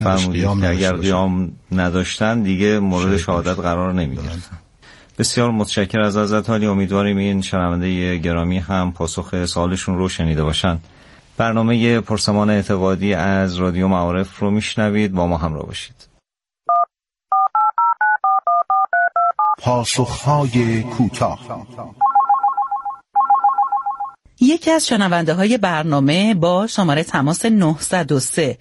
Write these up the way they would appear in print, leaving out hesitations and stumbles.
فرمودید که اگر قیام نداشتن دیگه مورد شهادت قرار نمی‌گرفتن. بسیار متشکرم از حضرت عالی. امیدواریم این شنونده گرامی هم پاسخ سوالشون رو شنیده باشن. برنامه پرسمان اعتقادی از رادیو معارف رو میشنوید، با ما همراه باشید. پاسخهای کوتاه. یکی از شنونده های برنامه با شماره تماس 903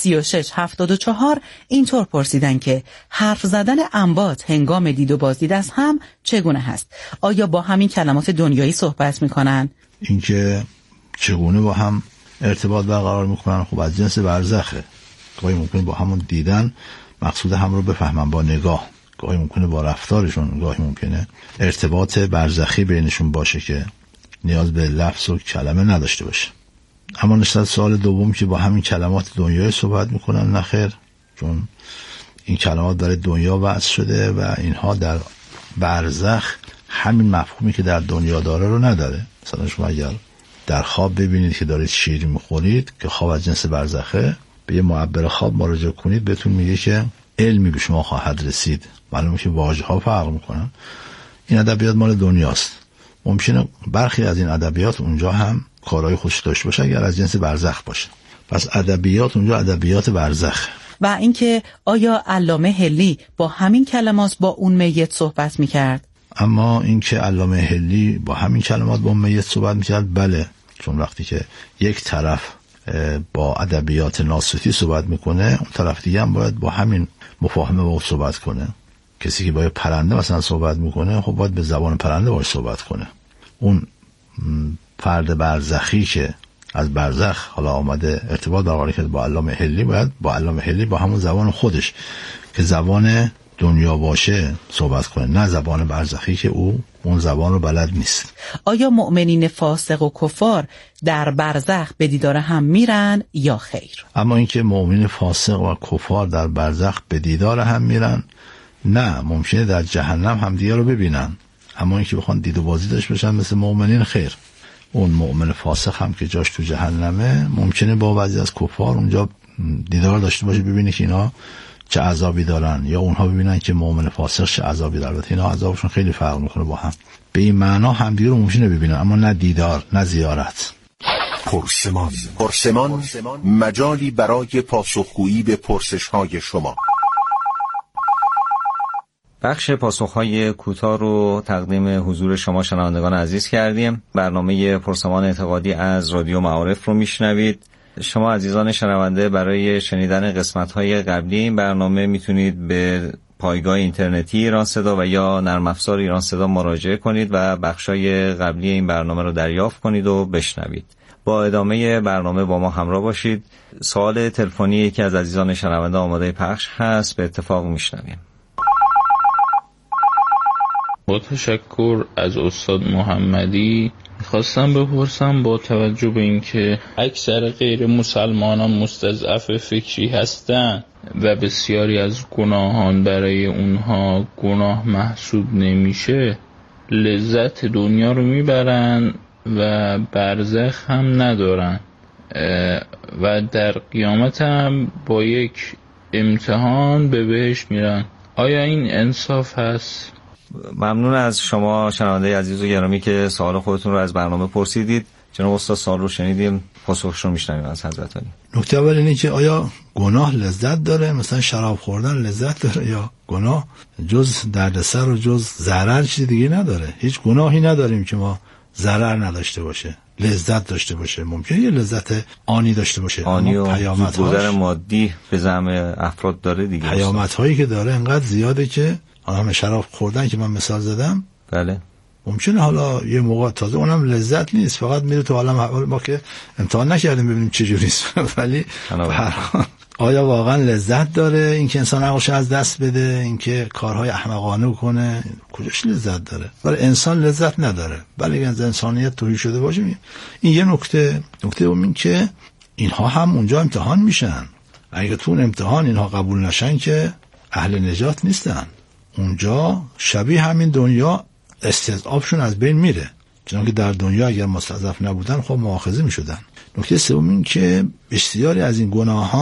3674 اینطور پرسیدن که حرف زدن انباط هنگام دید و بازدید از هم چگونه هست؟ آیا با همین کلمات دنیایی صحبت میکنن؟ اینکه چگونه با هم ارتباط برقرار میکنن خب از جنس برزخه. گاهی ممکنه با همون دیدن مقصود هم رو بفهمن با نگاه، گاهی ممکنه با رفتارشون، گاهی ممکنه ارتباط برزخی بینشون باشه که نیاز به لفظ و کلمه نداشته باشه. اما نسبت سوال دوم که با همین کلمات دنیایی صحبت میکنن، نخیر، چون این کلمات برای دنیا وضع شده و اینها در برزخ همین مفهومی که در دنیا داره رو نداره. مثلا شما اگر در خواب ببینید که دارید شیر میخورید که خواب از جنس برزخه، به یه معبر خواب مراجعه کنید، بهتون میگه که علمی به شما خواهد رسید. معلومه که واژه ها فرق میکنن. این ادبیات مال دنیاست. ممکنه برخی از این ادبیات اونجا هم کارهای خودش داشته باشه اگر از جنس برزخ باشه. پس ادبیات اونجا ادبیات برزخ. و اینکه آیا علامه حلی با همین کلمات با اون میت صحبت میکرد؟ اما اینکه علامه حلی با همین کلمات با اون میت صحبت میکرد، بله، چون وقتی که یک طرف با ادبیات ناسوتی صحبت میکنه، اون طرف دیگه هم باید با همین مفاهمه با او صحبت کنه. کسی که با پرنده مثلا صحبت میکنه، خب باید به زبان پرنده باید صحبت کنه. اون فرد برزخی که از برزخ حالا آمده ارتباط برقرار کرده با علامه حلی، باید با علامه حلی با همون زبان خودش که زبان دنیا باشه صحبت کنه، نه زبان برزخی که او اون زبان رو بلد نیست. آیا مؤمنین فاسق و کفار در برزخ به دیدار هم میرن یا خیر؟ اما اینکه مؤمنین فاسق و کفار در برزخ به دیدار هم میرن، نه، ممکنه در جهنم هم دیگه رو ببینن. اما اینکه بخوان دید و بازی داشته باشن مثل مؤمنین، خیر. اون مؤمن فاسق هم که جاش تو جهنمه، ممکنه با بعضی از کفار اونجا دیدار داشته باشه، ببینه که اینا چه عذابی دارن، یا اونها ببینن که مؤمن فاسق چه عذابی داره. اینا عذابشون خیلی فرق میکنه با هم. به این معنا هم دیگه رو ممکنه ببینن، اما نه دیدار، نه زیارت. پرسمان مجالی برای پاسخگویی به پرسش‌های شما. بخش پاسخ‌های کوتاه رو تقدیم حضور شما شنوندگان عزیز کردیم. برنامه پرسمان اعتقادی از رادیو معارف رو میشنوید. شما عزیزان شنونده برای شنیدن قسمت‌های قبلی این برنامه میتونید به پایگاه اینترنتی ایران صدا و یا نرم افزار ایران صدا مراجعه کنید و بخشای قبلی این برنامه رو دریافت کنید و بشنوید. با ادامه برنامه با ما همراه باشید. سوال تلفنی که از عزیزان شنونده آماده پخش هست، به اتفاق میشنویم. با تشکر از استاد محمدی، میخواستم بپرسم با توجه به اینکه اکثر غیر مسلمانان مستضعف فکری هستند و بسیاری از گناهان برای اونها گناه محسوب نمیشه، لذت دنیا رو میبرن و برزخ هم ندارن و در قیامت هم با یک امتحان به بهشت میرن. آیا این انصاف هست؟ ممنون از شما شنونده عزیز و گرامی که سوال خودتون رو از برنامه پرسیدید. جناب استاد سوال رو شنیدیم، پاسخش رو میشنویم از حضرت عالی. نکته اول اینه که آیا گناه لذت داره؟ مثلا شراب خوردن لذت داره؟ یا گناه جز دردسر و جز ضرر چیز دیگه نداره؟ هیچ گناهی نداریم که ما ضرر نداشته باشه، لذت داشته باشه. ممکنه یه لذت آنی داشته باشه، آنی و گذر مادی به زعم افراد داره دیگه. پیامت هایی که داره انقدر زیاده که همه شراب خوردن که من مثال زدم، بله، ممکنه حالا یه موقع تازه اونم لذت نیست، فقط میره تو عالم حوال. ما که امتحان نکردیم ببینیم چه جوریست، ولی آیا واقعا لذت داره اینکه انسان عقلش از دست بده، اینکه کارهای احمقانه کنه؟ کجاش لذت داره؟ ولی انسان لذت نداره. ولی از انسانیت توهی شده باشه. این یه نکته این که اینها هم اونجا امتحان میشن. اگه تو اون امتحان اینها قبول نشن که اهل نجات نیستن. اونجا شبیه همین دنیا استضعافشون از بین میره، چون که در دنیا اگر مستضعف نبودن خب مؤاخذه میشدن. نکته سوم این که بسیاری از این گناهان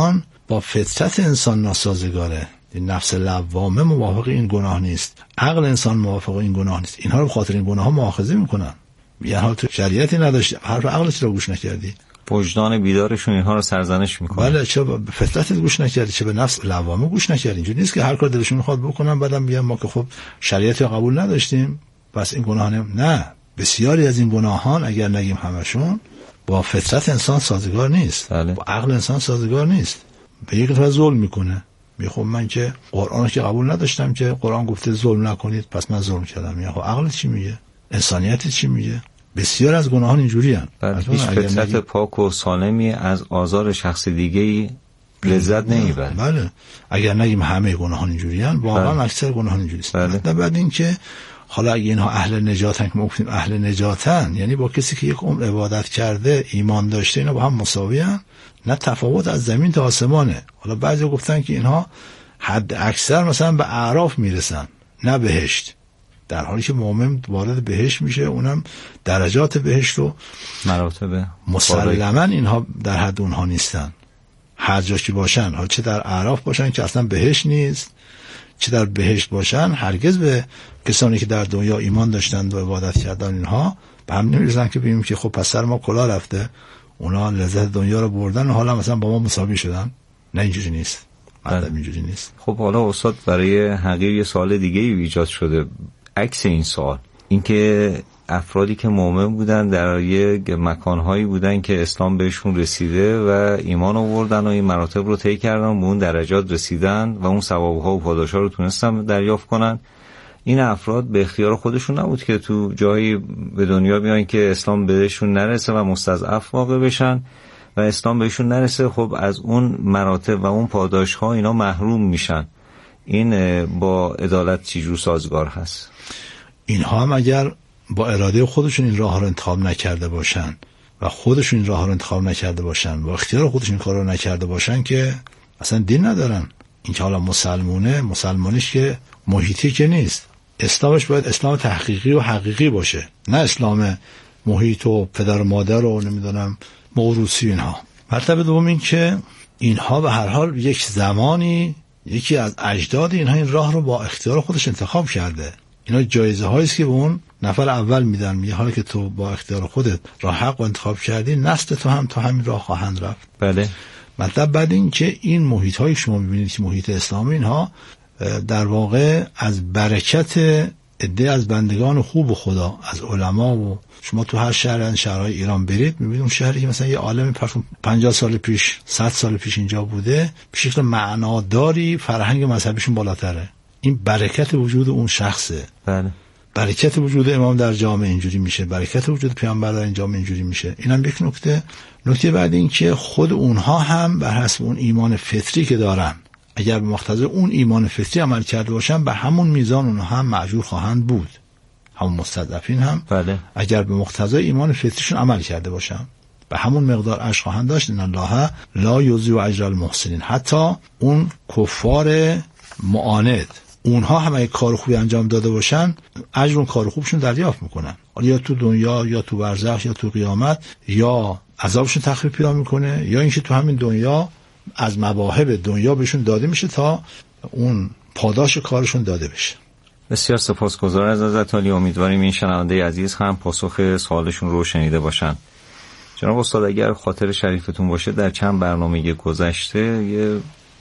با فطرت انسان ناسازگاره. نفس لوامه موافق این گناه نیست، عقل انسان موافق این گناه نیست. اینها رو به خاطر این گناه ها مؤاخذه میکنن، یعنی تو شریعتی نداشتی، حرف عقلت رو گوش نکردی، وجدان بیدارشون اینها رو سرزنش میکنه. بله، چه به فطرتت گوش نکردی، چه به نفس لوامه گوش نکردی. اینجوری نیست که هر کار دلشون میخواد بکنن بعدم بیان ما که خب شریعت رو قبول نداشتیم پس این گناه نه. بسیاری از این گناهان اگر نگیم همشون با فطرت انسان سازگار نیست. بله. با عقل انسان سازگار نیست. به یک طرف ظلم میکنه، میخوام من که قرآن رو که قبول نداشتم که قرآن گفته ظلم نکنید پس من ظلم کردم. یا عقل چی میگه؟ انسانیت چی میگه؟ بسیار از گناهان اینجوری هستند. هیچ فطرت پاک و سالمی از آزار شخص دیگه‌ای لذت نمیبره. بله، اگر نگیم همه گناهان اینجوری هستند، واقعا اکثر گناهان اینجوری هستند. بعد این که حالا اگه اینها اهل نجاتن که ما گفتیم اهل نجاتن، یعنی با کسی که یک عمر عبادت کرده ایمان داشته اینا با هم مساوی هستند، نه تفاوت از زمین تا آسمانه. حالا بعضی گفتن که اینها حد اکثر مثلا به اعراف میرسن نه بهشت، در حالی که مؤمن وارد بهشت میشه، اونم درجات بهشت رو مراتب مسلما اینها در حد اونها نیستن. هر جا که باشن، ها چه در اعراف باشن که اصلا بهشت نیست، چه در بهشت باشن هرگز به کسانی که در دنیا ایمان داشتند و عبادت کردن اینها به هم نمیرسن که بگیم که خب پس سر ما کلاه رفته، اونا لذت دنیا رو بردن و حالا مثلا با ما مساوی شدن. نه اینجوری نیست، مطلب اینجوری نیست. خب حالا استاد برای حقیر یه سوال دیگه ایجاد شده عکس این سوال، اینکه افرادی که مؤمن بودن در یک مکانهایی بودن که اسلام بهشون رسیده و ایمان آوردن و این مراتب رو طی کردن، به اون درجات رسیدن و اون ثوابها و پاداش‌ها رو تونستن دریافت کنن. این افراد به اختیار خودشون نبود که تو جایی به دنیا بیان که اسلام بهشون نرسه و مستضعف واقع بشن و اسلام بهشون نرسه، خب از اون مراتب و اون پاداش‌ها اینا محروم میشن. این با عدالت چجور سازگار هست؟ اینها هم اگر با اراده خودشون این راه رو انتخاب نکرده باشن و خودشون این راه رو انتخاب نکرده باشن، با اختیار خودشون این کار رو نکرده باشن که اصلا دین ندارن. این که حالا مسلمانیش که محیطی که نیست، اسلامش باید اسلام تحقیقی و حقیقی باشه، نه اسلام محیط و پدر و مادر و نمیدونم موروثی اینها. مرتبه دوم این که اینها به هر حال یک زمانی یکی از اجداد اینها این راه رو با اختیار خودش انتخاب کرده. اینا جایزه هایی است که به اون نفر اول میدن، میگه حالا که تو با اختیار خودت راه حق رو انتخاب کردی، نسل تو هم تا همین راه خواهند رفت. بله. مطلب بعد این که این محیط هایی شما میبینید که محیط اسلامی، اینها در واقع از برکت عده از بندگان خوب خدا، از علما، و شما تو هر شهر از شهرهای ایران برید میبینید اون شهری که مثلا یه عالم 50 سال پیش 100 سال پیش اینجا بوده به شکل معناداری فرهنگ مذهبیشون بالاتره. این برکت وجود اون شخصه. بله. برکت وجود امام در جامعه اینجوری میشه، برکت وجود پیامبر در این جامعه اینجوری میشه. اینم یک نکته بعد این که خود اونها هم بر حسب اون ایمان فطری که دارن، اگر به مقتضای اون ایمان فطری عمل کرده باشن به همون میزان اونها هم مأجور خواهند بود. همون مستضعفین هم بله. اگر به مقتضای ایمان فطریشون عمل کرده باشن به همون مقدار اجر خواهند داشت. ان الله لا یضیع اجر المحسنین. حتی اون کفار معاند، اونها هم اگه کار خوبی انجام داده باشن اجر اون کار خوبشون دریافت میکنن، یا تو دنیا یا تو برزخ یا تو قیامت، یا عذابشون تخفیف پیدا میکنه، یا اینکه تو همین دنیا از مواهب دنیا بهشون داده میشه تا اون پاداش کارشون داده بشه. بسیار سپاسگزار از حضرت عالی. امیدواریم این شنونده عزیز هم پاسخ سوالشون رو شنیده باشن. جناب استاد اگر خاطر شریفتون باشه در چند برنامه گذشته یه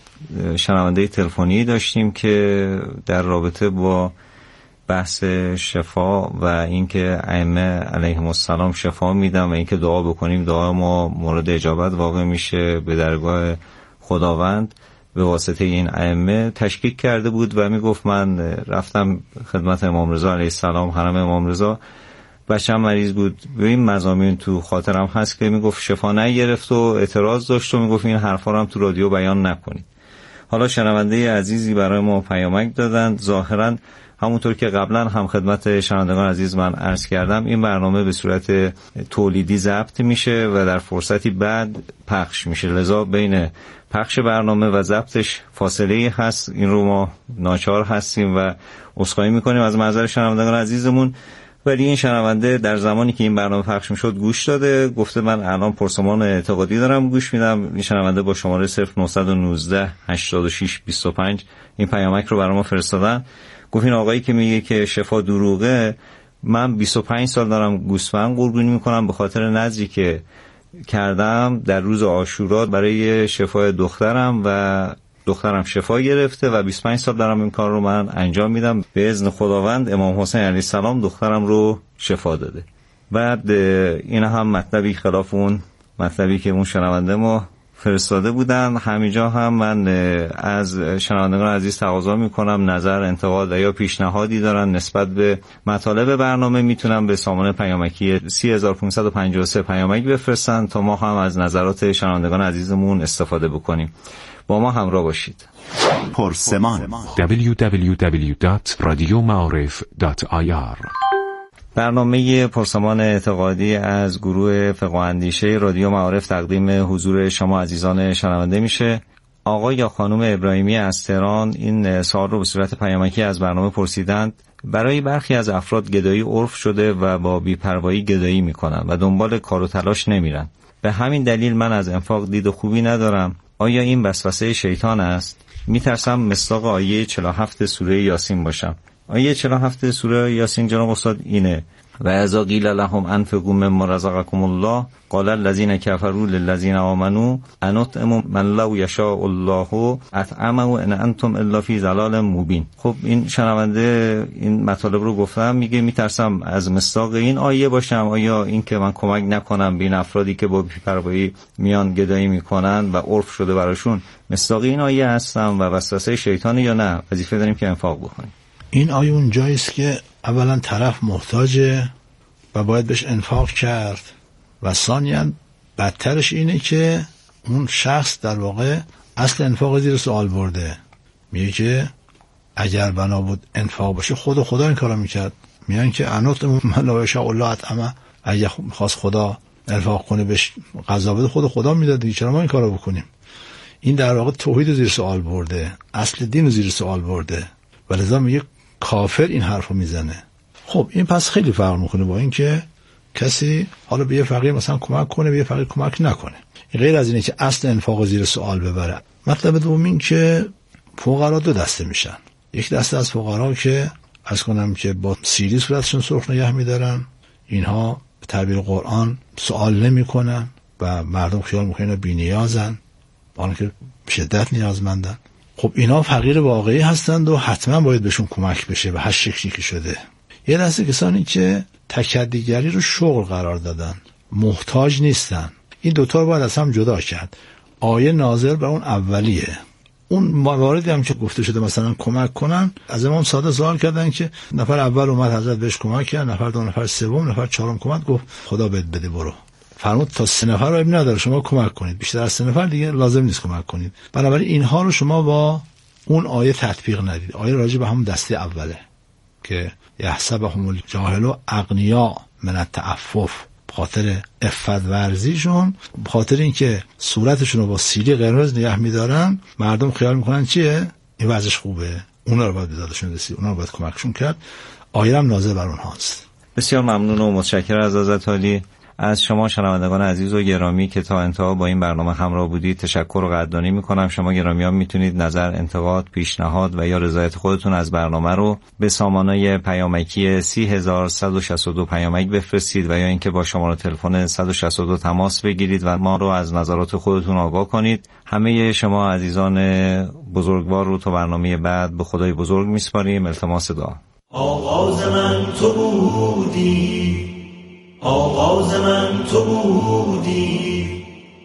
شنونده تلفنی داشتیم که در رابطه با بحث شفا و اینکه ائمه علیهم السلام شفا میدن و اینکه دعا بکنیم دعا ما مورد اجابت واقع میشه به درگاه خداوند به واسطه این ائمه تشکیک کرده بود و میگفت من رفتم خدمت امام رضا علیه السلام، حرم امام رضا، بچه‌م مریض بود، به این مضامین تو خاطرم هست که میگفت شفا نگرفت و اعتراض داشت و میگفت این حرفا رو هم تو رادیو بیان نکنید. حالا شنونده عزیزی برای ما پیامک دادن. ظاهرا همونطور که قبلا هم خدمت شنوندگان عزیز من عرض کردم این برنامه به صورت تولیدی ضبط میشه و در فرصتی بعد پخش میشه، لذا بین پخش برنامه و ضبطش فاصله هست. این رو ما ناچار هستیم و عذرخواهی میکنیم از معذر شنوندگان عزیزمون ولی این شنونده در زمانی که این برنامه پخش میشد گوش داده، گفته من الان پرسمان اعتقادی دارم گوش میدم. این شنونده با شماره 0919 86 25 این پیامک رو برام فرستادن. گفت این آقایی که میگه که شفا دروغه، من 25 سال دارم گوسفند قربانی میکنم به خاطر نذری که کردم در روز عاشورا برای شفای دخترم و دخترم شفا گرفته و 25 سال دارم این کار رو من انجام میدم. به اذن خداوند امام حسین علیه السلام دخترم رو شفا داده. بعد این هم مطلبی خلاف اون مطلبی که اون شنونده ما فرستاده بودن. همینجا هم من از شنوندگان عزیز تقاضا میکنم نظر، انتقاد یا پیشنهادی دارن نسبت به مطالب برنامه میتونن به سامانه پیامکی 3553 پیامک بفرستن تا ما هم از نظرات شنوندگان عزیزمون استفاده بکنیم. با ما همراه باشید. پرسمان www.radiomaarif.ir برنامه پرسمان اعتقادی از گروه فقه و اندیشه رادیو معارف تقدیم حضور شما عزیزان شنونده میشه. آقا یا خانم ابراهیمی از تهران این سوال رو به صورت پیامکی از برنامه پرسیدند. برای برخی از افراد گدایی عرف شده و با بی‌پروایی گدایی میکنن و دنبال کار و تلاش نمیرن. به همین دلیل من از انفاق دید خوبی ندارم. آیا این وسوسه شیطان است؟ میترسم مصداق آیه 47 سوره یاسین باشم. آیه 47 سوره یاسین جناب استاد اینه: و اذا قیل لهم انفقوا مما رزقکم الله قال الذين كفروا للذين آمنوا انطعم من لو یشاء الله اطعمه ان انتم الا فی ضلال مبین. خب این شنونده این مطالب رو گفتم، میگه میترسم از مصداق این آیه باشم. آیا این که من کمک نکنم به این افرادی که با بی‌پروایی میان گدایی میکنن و عرف شده براشون، مصداق این آیه هستم و وسوسه شیطانه یا نه وظیفه داریم که انفاق بکنیم؟ این آیه اون جاییست که اولا طرف محتاجه و باید بهش انفاق کرد و ثانیاً بدترش اینه که اون شخص در واقع اصل انفاق زیر سوال برده. میگه که اگر بنا بود انفاق باشه خدا این کارو میکرد. میگن که انوت من لا یشاء الله اطعمه، اگه خواست خدا انفاق کنه بهش غذا بده خدا میداد، چرا ما این کارو بکنیم؟ این در واقع توحید زیر سوال برده، اصل دین رو زیر سوال برده و لذا میگه کافر این حرفو میزنه. خب این پس خیلی فرق میکنه با این که کسی حالا به یه فقیر مثلا کمک کنه به یه فقیر کمک نکنه. غیر از اینه که اصل انفاق زیر سوال ببره. مطلب دوم این که فقرا دو دسته میشن. یک دسته از فقرا که عرض کنم که با سیلی صورتشون سرخ نگه میدارن، اینها به تعبیر قرآن سوال نمیکنن و مردم خیال میکنن بی‌نیازن، با اینکه شدت نیازمندن. خب اینا فقیر واقعی هستند و حتما باید بهشون کمک بشه و هر شکلی که شده. یه دسته کسانی که تکدیگری رو شغل قرار دادن، محتاج نیستن. این دوتا رو باید از هم جدا کرد. آیه ناظر به اون اولیه. اون مواردی هم که گفته شده مثلا کمک کنن، از امام صادق سوال کردن که نفر اول اومد حضرت بهش کمک کرد، نفر دو، نفر سوم، نفر چهارم کمک، گفت خدا بهت بده برو. فرمود تا 3 نفر رو ابی نداره شما کمک کنید، بیشتر از 3 نفر دیگه لازم نیست کمک کنید. بنابراین اینها رو شما با اون آیه تطبیق ندید. آیه راجع به همون دسته اوله که یحسبهم الجاهل اغنیا من التعفف، خاطر عفت ورزیشون، خاطر اینکه صورتشون رو با سیلی قرمز نگه می‌دارن، مردم خیال میکنن چیه این وضعش خوبه، اونا رو باید بزادشون رسید، اونا رو باید کمکشون کرد. آیه هم نازل بر اونهاست. بسیار ممنون و متشکرم از حضرت عالی. از شما شنوندگان عزیز و گرامی که تا انتها با این برنامه همراه بودید تشکر و قدردانی میکنم. شما گرامیان میتونید نظر، انتقاد، پیشنهاد و یا رضایت خودتون از برنامه رو به سامانه پیامکی 30162 پیامک بفرستید و یا اینکه با شماره تلفن 162 تماس بگیرید و ما رو از نظرات خودتون آگاه کنید. همه شما عزیزان بزرگوار رو تا برنامه بعد به خدای بزرگ میسپاریم. التماس دعا. آغاز من تو بودی، آغاز من تو بودی،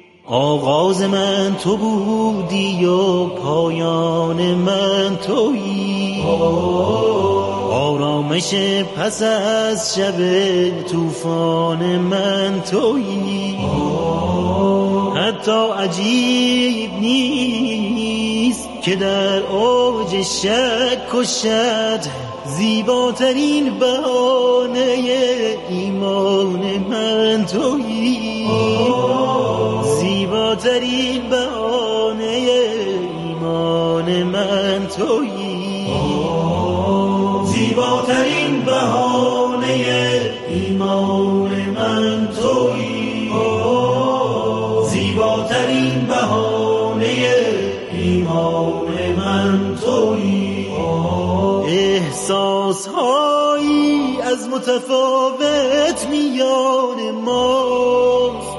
آغاز من تو بودی و پایان من تویی، آرامش پس از شب طوفان من تویی. حتی عجیب نیست که در اوج شک و شد زیباترین بهانه ایمان من تویی، زیباترین بهانه ایمان من تویی، زیباترین بهانه من تویی، احساسهایی از متفاوت میان ماست،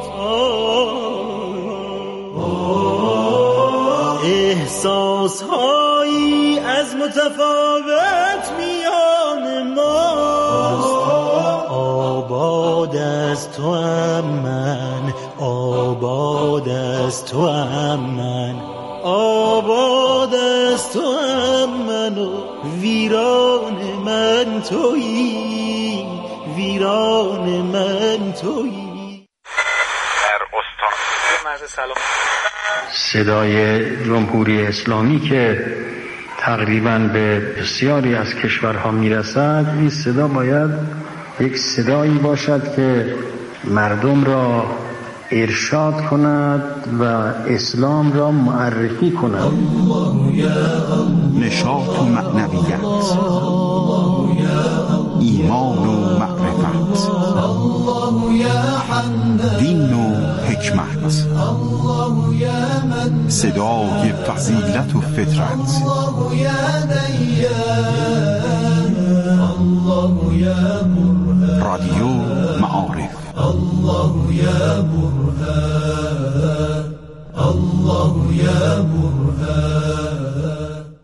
احساسهایی از متفاوت میان ماست. آباد از تو ام من، آباد از تو ام من، آباد از تو ام من و ویران من تویی، ویران من تویی. در استان مرز سلام صدای جمهوری اسلامی که تقریباً به بسیاری از کشورها میرسد، این صدا باید یک صدایی باشد که مردم را ارشاد کند و اسلام را معرفی کند. نشاط و معنویت، ایمان و معرفت، دین و حکمت، صدای فضیلت و فطرت، رادیو معارف. الله یا برهان، الله یا برهان.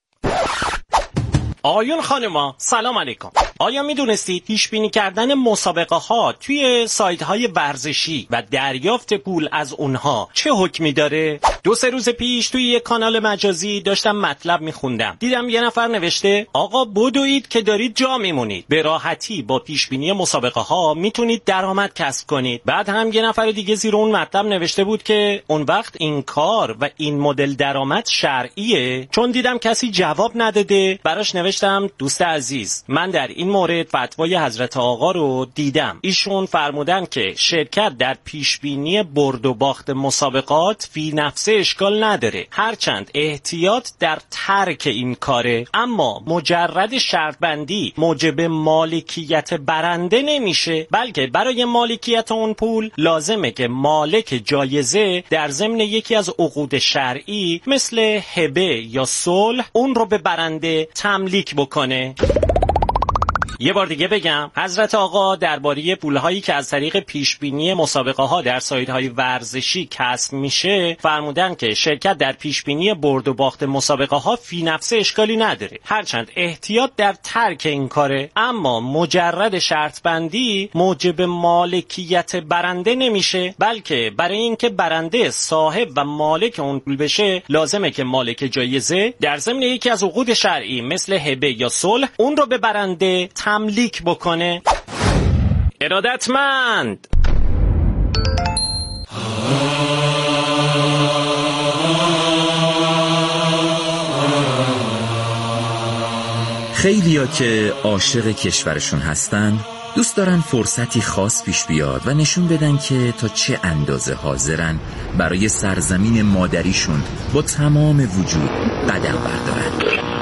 آقایون خانما سلام علیکم. آیا میدونستید پیش بینی کردن مسابقه ها توی سایت های ورزشی و دریافت پول از اونها چه حکمی داره؟ 2-3 روز پیش توی یک کانال مجازی داشتم مطلب میخوندم، دیدم یه نفر نوشته آقا بدوید که دارید جا میمونید، به راحتی با پیش بینی مسابقه ها میتونید درآمد کسب کنید. بعد هم یه نفر دیگه زیر اون مطلب نوشته بود که اون وقت این کار و این مدل درآمد شرعیه؟ چون دیدم کسی جواب نداده براش نوشتم دوست عزیز، من در این مورد فتوای حضرت آقا رو دیدم. ایشون فرمودن که شرکت در پیشبینی برد و باخت مسابقات فی نفسه اشکال نداره، هرچند احتیاط در ترک این کاره، اما مجرد شرط بندی موجب مالکیت برنده نمیشه، بلکه برای مالکیت اون پول لازمه که مالک جایزه در ضمن یکی از عقود شرعی مثل هبه یا صلح اون رو به برنده تملیک بکنه. یه بار دیگه بگم، حضرت آقا درباره پولهایی که از طریق پیشبینی مسابقه ها در سایت های ورزشی کسب میشه فرمودن که شرکت در پیشبینی برد و باخت مسابقه ها فی نفسه اشکالی نداره، هرچند احتیاط در ترک این کاره، اما مجرد شرط بندی موجب مالکیت برنده نمیشه، بلکه برای اینکه برنده صاحب و مالک اون پول بشه لازمه که مالک جایزه در ضمن یکی از عقود شرعی مثل هبه یا صلح اون رو به برنده تملیک بکنه. ارادتمند. خیلیا که عاشق کشورشون هستن دوست دارن فرصتی خاص پیش بیاد و نشون بدن که تا چه اندازه حاضرن برای سرزمین مادریشون با تمام وجود قدم بردارن.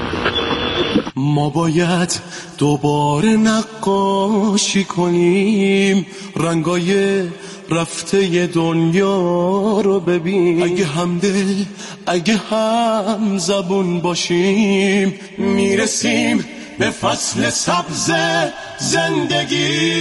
ما باید دوباره نقاشی کنیم، رنگای رفته دنیا رو ببین، اگه همدل اگه هم زبون باشیم میرسیم به فصل سبز زندگی.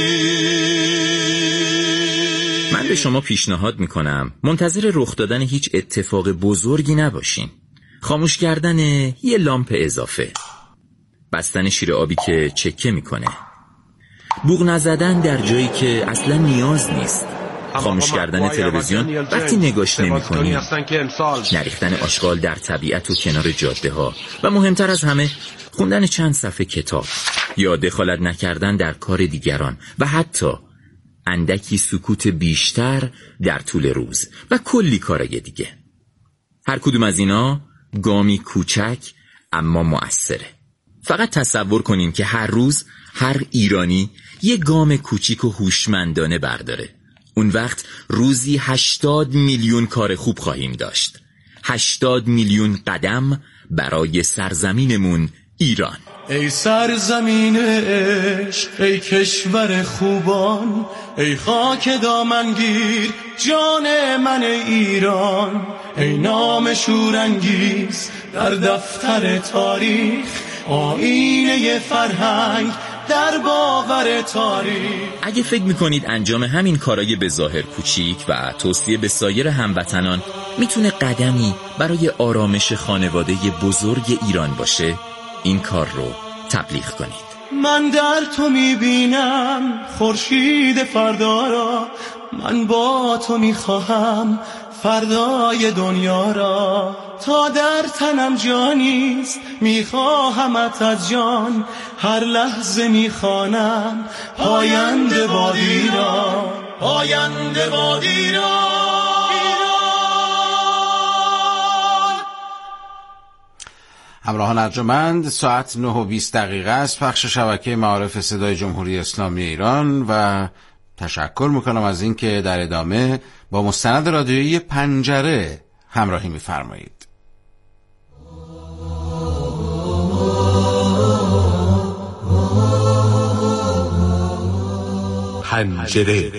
من به شما پیشنهاد میکنم منتظر رخ دادن هیچ اتفاق بزرگی نباشین. خاموش کردن یه لامپ اضافه، بستن شیر آبی که چکه میکنه، بوق نزدن در جایی که اصلا نیاز نیست، خاموش کردن تلویزیون وقتی نگاش نمی‌کنی، نریختن آشغال در طبیعت و کنار جاده ها و مهمتر از همه خوندن چند صفحه کتاب یا دخالت نکردن در کار دیگران و حتی اندکی سکوت بیشتر در طول روز و کلی کارای دیگه. هر کدوم از اینا گامی کوچک اما مؤثره. فقط تصور کنین که هر روز هر ایرانی یه گام کوچیک و هوشمندانه برداره. اون وقت روزی 80 میلیون کار خوب خواهیم داشت. 80 میلیون قدم برای سرزمینمون ایران. ای سرزمین عشق، ای کشور خوبان، ای خاک دامنگیر جان من ایران، ای نام شورانگیز در دفتر تاریخ، آیینه فرهنگ در باور تاریخ. اگه فکر میکنید انجام همین کارای به ظاهر کوچیک و توصیه به سایر هموطنان میتونه قدمی برای آرامش خانواده بزرگ ایران باشه، این کار رو تبلیغ کنید. من در تو میبینم خورشید فردا را، من با تو میخواهم فردای دنیا را، تا در تنم جانیست میخواهمت از جان، هر لحظه میخوانم پاینده بادی را، پاینده بادی را. همراهان ارجمند، ساعت 9:20 است. پخش شبکه معارف صدای جمهوری اسلامی ایران و تشکر میکنم از اینکه در ادامه با مستند رادیویی پنجره همراهی میفرمایید. پنجره.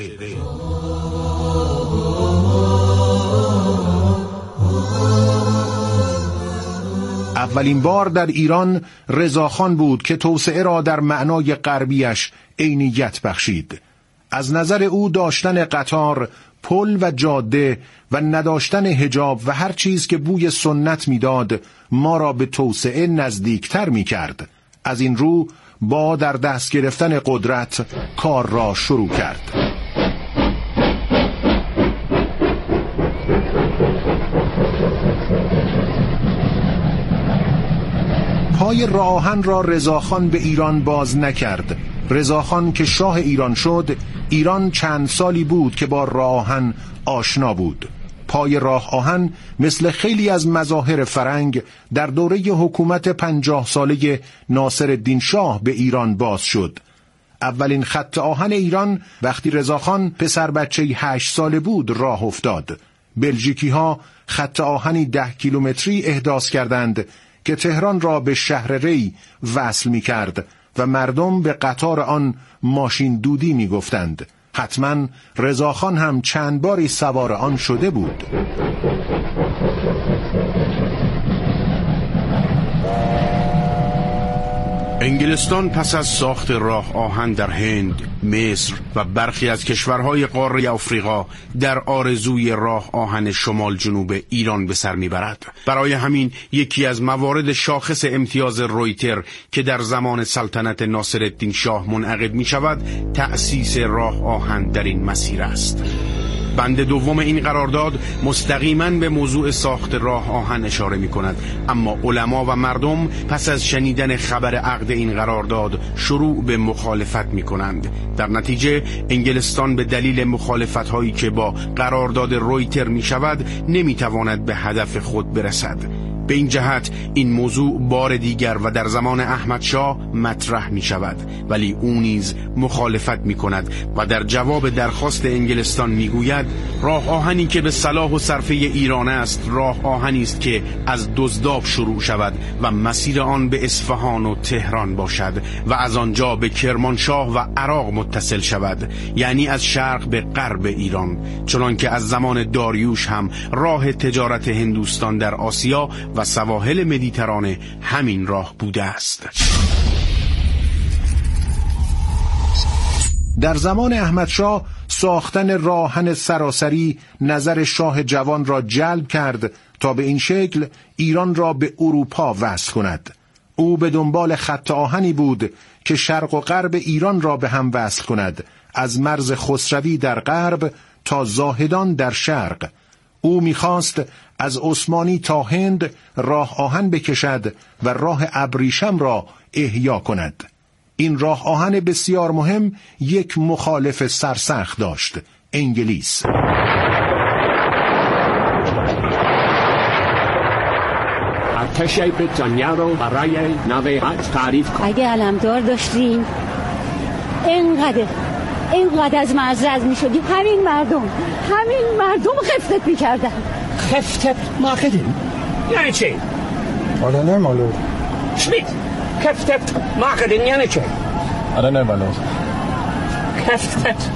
اولین بار در ایران رضاخان بود که توسعه را در معنای غربیش عینیت بخشید. از نظر او داشتن قطار، پل و جاده و نداشتن حجاب و هر چیز که بوی سنت میداد ما را به توسعه نزدیکتر میکرد. از این رو با در دست گرفتن قدرت کار را شروع کرد. پای راه آهن را رضاخان به ایران باز نکرد. رضاخان که شاه ایران شد، ایران چند سالی بود که با راه آهن آشنا بود. پای راه آهن مثل خیلی از مظاهر فرنگ در دوره حکومت 50 ساله ناصرالدین شاه به ایران باز شد. اولین خط آهن ایران وقتی رضاخان پسر بچه 8 ساله بود راه افتاد. بلژیکی ها خط آهنی 10 کیلومتری احداث کردند که تهران را به شهر ری وصل می کرد و مردم به قطار آن ماشین دودی می گفتند. حتما رضاخان هم چند باری سوار آن شده بود. انگلستان پس از ساخت راه آهن در هند، مصر و برخی از کشورهای قاره آفریقا در آرزوی راه آهن شمال جنوب ایران به سر میبرد. برای همین یکی از موارد شاخص امتیاز رویتر که در زمان سلطنت ناصرالدین شاه منعقد می شود، تأسیس راه آهن در این مسیر است. بند دوم این قرارداد مستقیما به موضوع ساخت راه آهن اشاره می کند، اما علما و مردم پس از شنیدن خبر عقد این قرارداد شروع به مخالفت می کنند. در نتیجه انگلستان به دلیل مخالفت هایی که با قرارداد رویتر می شود نمی تواند به هدف خود برسد. به این جهت این موضوع بار دیگر و در زمان احمد شاه مطرح می شود، ولی او نیز مخالفت می کند و در جواب درخواست انگلستان می گوید راه آهنی که به صلاح و صرفه ایران است راه آهنی است که از دزداب شروع شود و مسیر آن به اصفهان و تهران باشد و از آنجا به کرمانشاه و عراق متصل شود، یعنی از شرق به غرب ایران، چنانکه از زمان داریوش هم راه تجارت هندوستان در آسیا و سواحل مدیترانه همین راه بوده است. در زمان احمدشاه ساختن راهن سراسری نظر شاه جوان را جلب کرد تا به این شکل ایران را به اروپا وصل کند. او به دنبال خط آهنی بود که شرق و غرب ایران را به هم وصل کند، از مرز خسروی در غرب تا زاهدان در شرق. او می‌خواست از عثمانی تا هند راه آهن بکشد و راه ابریشم را احیا کند. این راه آهن بسیار مهم یک مخالف سرسخت داشت، انگلیس. ارتش بریتانیا رو برای نوه حج تعریف کن. اگه علمدار داشتیم اینقدر از مرز رد می شدیم، همین مردم خفتت می کردن. خفتت ما کردیم؟ یعنی چی؟ حالا نه مالو شمیت کفتت معقدین یعنی چه؟ I don't know my lord. کفتت.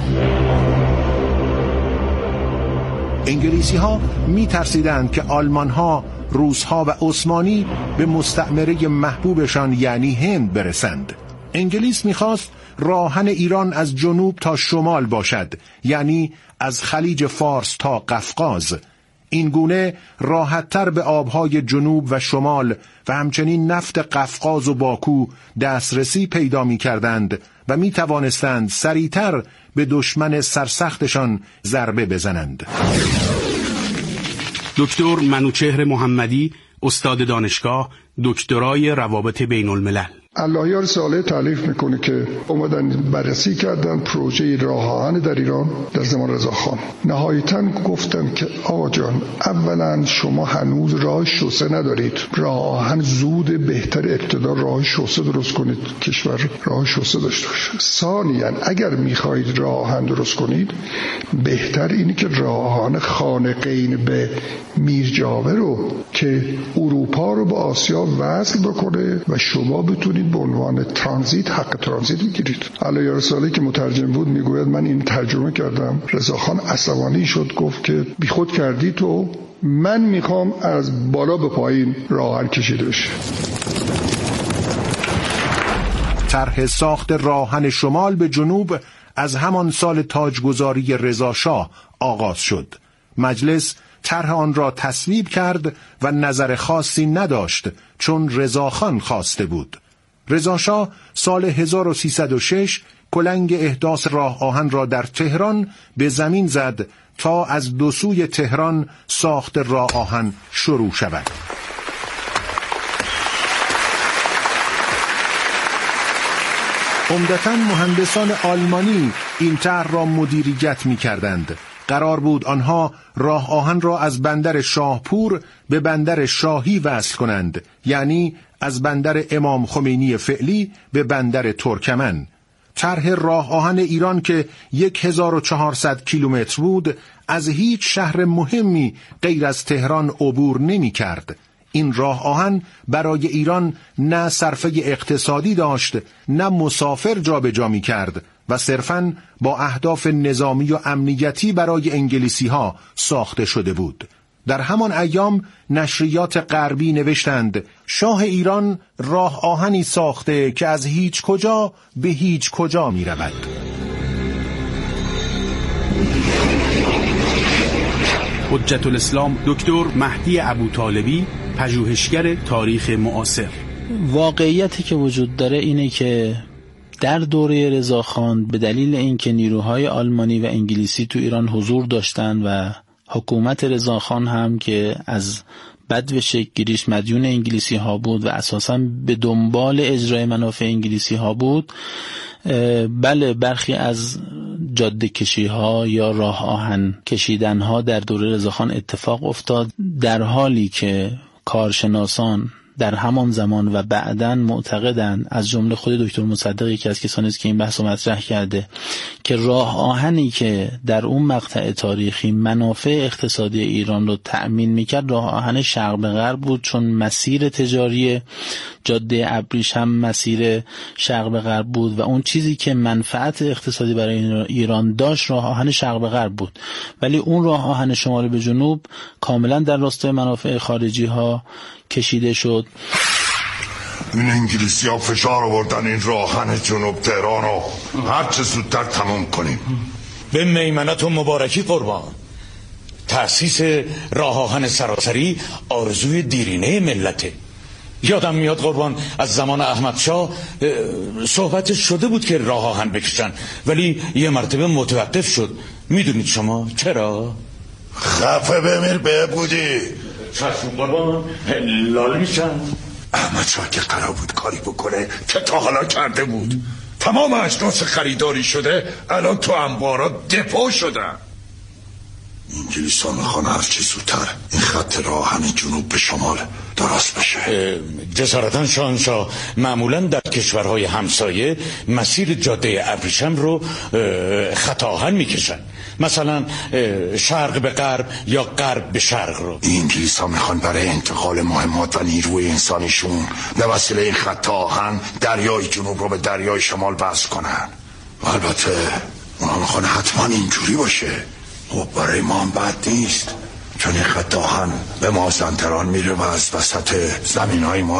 انگلیسی ها می ترسیدند که آلمان ها، روس ها و عثمانی به مستعمره محبوبشان یعنی هند برسند. انگلیس میخواست راهن ایران از جنوب تا شمال باشد، یعنی از خلیج فارس تا قفقاز. این گونه راحت‌تر به آبهای جنوب و شمال و همچنین نفت قفقاز و باکو دسترسی پیدا می‌کردند و می‌توانستند سریعتر به دشمن سرسختشان ضربه بزنند. دکتر منوچهر محمدی، استاد دانشگاه، دکترای روابط بین الملل. اللهیار صالح تعریف میکنه که اومدن بررسی کردن پروژه راه آهن در ایران در زمان رضاخان. نهایتاً گفتن که آقا جان، اولا شما هنوز راه شوسه ندارید، راه آهن زود، بهتر ابتدا راه شوسه درست کنید، کشور راه شوسه داشته باشه. ثانیاً اگر میخواهید راه آهن درست کنید، بهتر اینه که راه آهن خانقین به میرجاوه رو که اروپا رو با آسیا وصل بکنه و شما بتونید به عنوان ترانزیت حق ترانزیت بگیرید. علایار صالحی که مترجم بود میگوید من این ترجمه کردم. رضاخان عصبانی شد، گفت که بیخود کردی تو، من میخوام از بالا به پایین راه آهن کشیده بشه. طرح ساخت راهن شمال به جنوب از همان سال تاجگذاری رضا شاه آغاز شد. مجلس طرح آن را تصویب کرد و نظر خاصی نداشت، چون رضاخان خواسته بود. رضا شاه سال 1306 کلنگ احداث راه آهن را در تهران به زمین زد تا از دو سوی تهران ساخت راه آهن شروع شود. عمدتاً مهندسان آلمانی این طرح را مدیریت می کردند. قرار بود آنها راه آهن را از بندر شاهپور به بندر شاهی وصل کنند، یعنی از بندر امام خمینی فعلی به بندر ترکمن. طرح راه آهن ایران که 1400 کیلومتر بود، از هیچ شهر مهمی غیر از تهران عبور نمی کرد. این راه آهن برای ایران نه صرفه اقتصادی داشت، نه مسافر جابجا می کرد و صرفاً با اهداف نظامی و امنیتی برای انگلیسی ها ساخته شده بود. در همان ایام نشریات غربی نوشتند شاه ایران راه آهنی ساخته که از هیچ کجا به هیچ کجا می رود. حجت الاسلام دکتر مهدی ابوطالبی، پژوهشگر تاریخ معاصر. واقعیتی که وجود داره اینه که در دوره رضاخان به دلیل اینکه نیروهای آلمانی و انگلیسی تو ایران حضور داشتن و حکومت رضاخان هم که از بدو شکل گیریش مدیون انگلیسی ها بود و اساساً به دنبال اجرای منافع انگلیسی ها بود، بله برخی از جاده کشی ها یا راه آهن کشیدن ها در دوره رضاخان اتفاق افتاد، در حالی که کارشناسان در همان زمان و بعداً معتقدند، از جمله خود دکتر مصدق یکی از کسانی است که این بحث رو مطرح کرده، که راه آهنی که در اون مقطع تاریخی منافع اقتصادی ایران رو تأمین میکرد راه آهن شرق به غرب بود، چون مسیر تجاری جاده ابریش هم مسیر شرق به غرب بود و اون چیزی که منفعت اقتصادی برای ایران داشت راه آهن شرق به غرب بود. ولی اون راه آهن شمال به جنوب کاملا در راستای منافع خارجی ها کشیده شد. این انگلیسی ها فشار آوردن این راهن جنوب تهران رو هر چه زودتر تمام کنیم. به میمنت و مبارکی قربان. تأسیس راه آهن سراسری آرزوی دیرینه ملته. یادم میاد قربان از زمان احمد شاه صحبت شده بود که راه آهن بکشن، ولی یه مرتبه متوقف شد. میدونید شما چرا؟ خفه بمیر به بودی. چشم قربان لال میشن. احمد شاه که قرار بود کاری بکنه که تا حالا کرده بود. تمام اجناس خریداری شده، الان تو انبارا دپو شدن. انگلیس ها میخوان هرچی زودتر این خط راه آهن جنوب به شمال درست بشه. جسارتاً شاهنشاه معمولاً در کشورهای همسایه مسیر جاده ابریشم رو خط آهن میکشن، مثلا شرق به غرب یا غرب به شرق رو. انگلیس ها میخوان برای انتقال مهمات و نیروی انسانیشون به وسیله این خط آهن دریای جنوب رو به دریای شمال وصل کنن. البته اونا میخوان حتما اینجوری باشه. خب برای ما هم بد نیست، چون این خط آهن به مازندران میره و از وسط زمین های ما